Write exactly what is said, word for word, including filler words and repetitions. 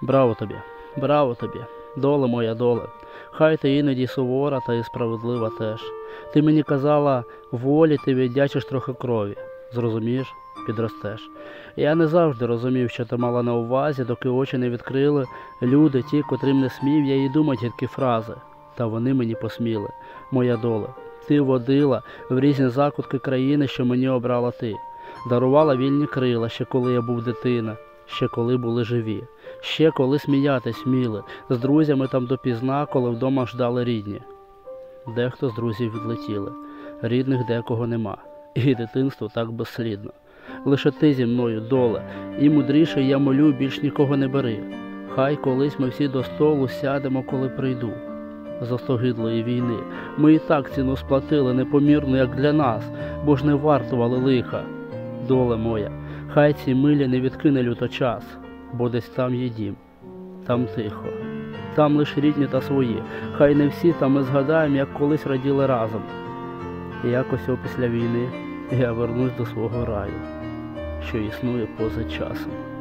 Браво тобі, браво тобі, доле моя доле. Хай ти іноді сувора та і справедлива теж. Ти мені казала, волі ти віддячиш трохи крові. Зрозумієш? Підростеш. Я не завжди розумів, що ти мала на увазі, доки очі не відкрили люди, ті, котрим не смів я і думать гідкі фрази. Та вони мені посміли. Моя доле. Ти водила в різні закутки країни, що мені обрала ти. Дарувала вільні крила, ще коли я був дитина, ще коли були живі. Ще коли сміятись вміли, з друзями там допізна, коли вдома ждали рідні. Дехто з друзів відлетіли, рідних декого нема, і дитинство так безслідно. Лише ти зі мною, доле, і мудріше я молю, більш нікого не бери. Хай колись ми всі до столу сядемо, коли прийду. З остогидлої війни ми і так ціну сплатили непомірно, як для нас, бо ж не вартували лиха. Доле моя, хай ці милі не відкине люто час, бо десь там є дім, там тихо, там лиш рідні та свої, хай не всі, та ми згадаємо, як колись раділи разом. І якось опісля війни я вернусь до свого раю, що існує поза часом.